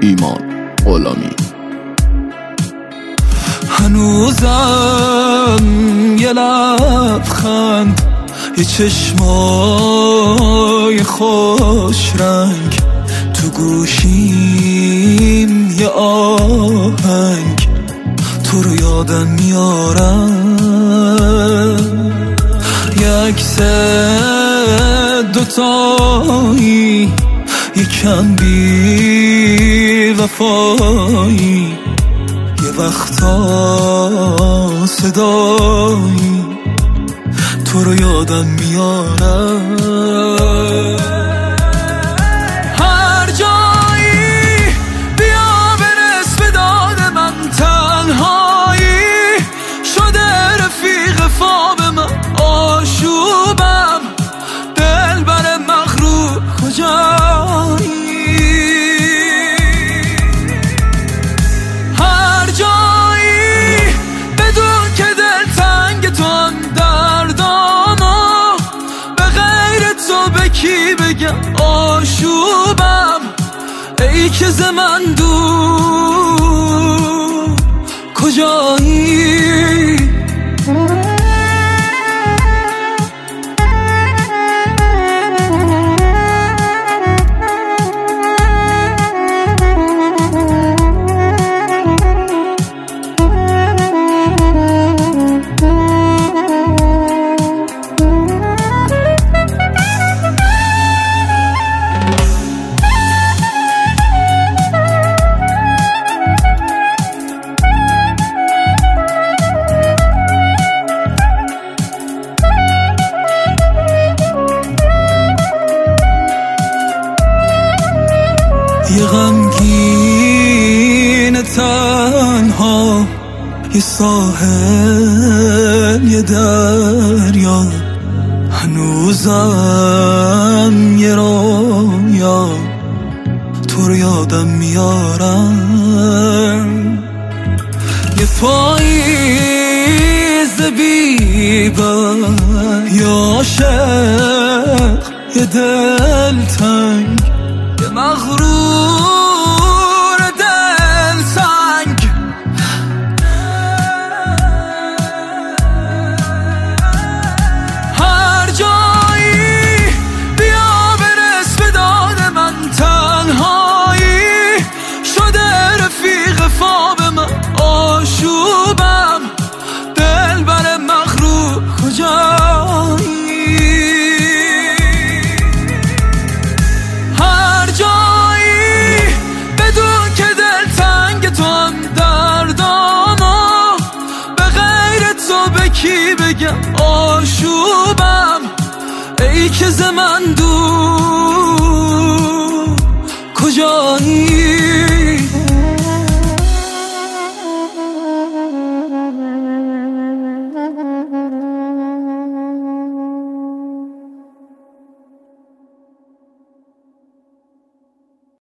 ایمان غلامی. هنوزم یه لبخند، یه چشمای خوش رنگ، تو گوشیم یه آهنگ، تو رو یادم میارم. یه عکس دوتایی، یکم بی وفایی، یه وقتا صدایی، تو رو یادم میارم. هر جایی بیا برس به داد من، تنهایی شده رفیق خواب من، آشوبم دل بر مغرور کجایی. هر جایی بدون که دل تنگ تون دردامو، به غیر تو به کی بگم آشوبم، ای که ز من دور کجایی. یه غمگین تنها، یه ساحل یه دریا، هنوزم یه رویا، تو رو یادم میارم. یه پاییز بی‌بر، یه عاشق یه دلتنگ، یه مغرور دلتنگ. هر جایی بیا برس به داد من، تنهایی شده رفیق خواب من، آشوبم دل بر مغرور کجایی. کی بگم آشوبم، ای که ز من دور کجایی.